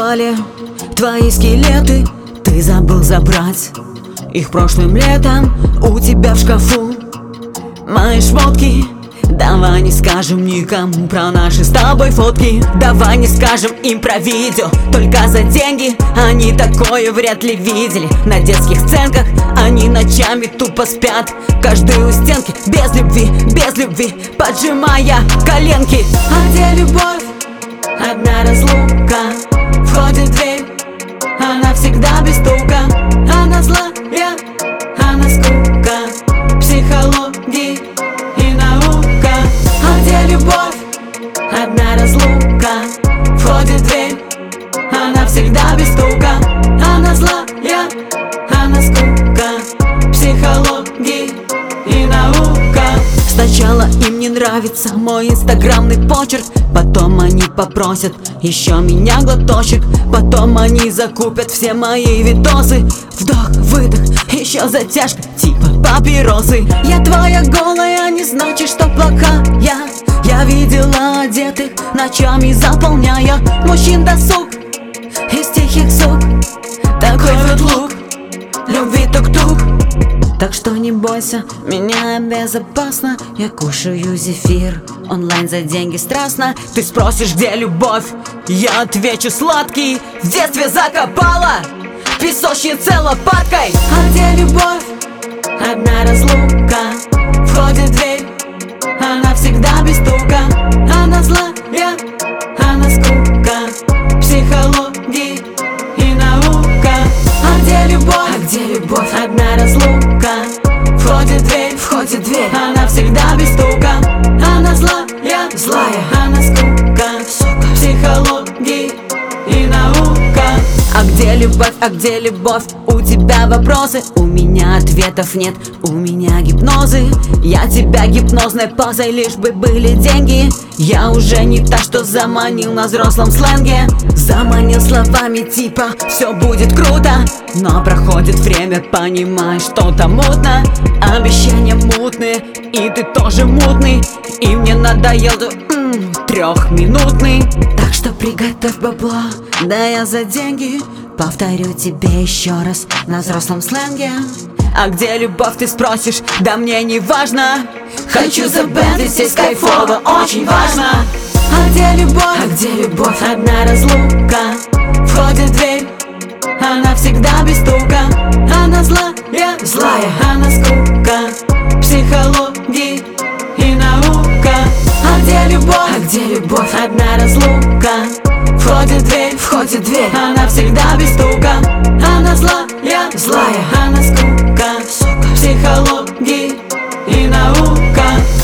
пропали твои скелеты, ты забыл забрать их прошлым летом. У тебя в шкафу мои шмотки. Давай не скажем никому про наши с тобой фотки. Давай не скажем им про видео только за деньги. Они такое вряд ли видели на детских сценках. Они ночами тупо спят, каждый у стенки. Без любви, поджимая коленки. А где любовь? Одна разлука. Входит в дверь, она всегда без стука. Она злая, она скука, психология и наука. А где любовь? Одна разлука. Входит в дверь, она всегда без стука. Она злая, она скука, психология и наука. Сначала им не нравится мой инстаграмный почерк, потом они попросят еще меня глоточек. Потом они закупят все мои видосы. Вдох, выдох, еще затяжка, типа папиросы. Я твоя голая, не значит, что плохая. Я видела одетых ночами, заполняя мужчин досуг из тихих сук. Такой вот лук любви тук-тук. Так что не бойся, меня безопасно. Я кушаю зефир онлайн за деньги страстно. Ты спросишь, где любовь? Я отвечу, сладкий. В детстве закопала песочнице лопаткой. А где любовь? Одна разлука. Входит в дверь, она всегда без стука. Она злая, она скука, психология и наука. А где любовь? А где любовь? Одна разлука. Входит в дверь, она всегда без стука. Она злая, она скука, психология и наука. А где любовь? А где любовь? У тебя вопросы, у меня ответов нет, у меня гипнозы. Я тебя гипнозной позой, лишь бы были деньги. Я уже не та, что заманил на взрослом сленге. Заманил словами типа все будет круто. Но проходит время, понимаешь, что-то мутно. Обещания мутные, и ты тоже мутный. И мне надоел трехминутный. Так что приготовь бабло, да я за деньги повторю тебе еще раз на взрослом сленге. А где любовь, ты спросишь? Да мне не важно. Хочу забендить здесь кайфово, очень важно. А где любовь? А где любовь? Одна разлука. Входит в дверь, она всегда без стука. Она злая, она скука, психология и наука. А где любовь? А где любовь? Одна разлука. Входит в дверь, она всегда без стука. Она злая, она скука, психология и наука.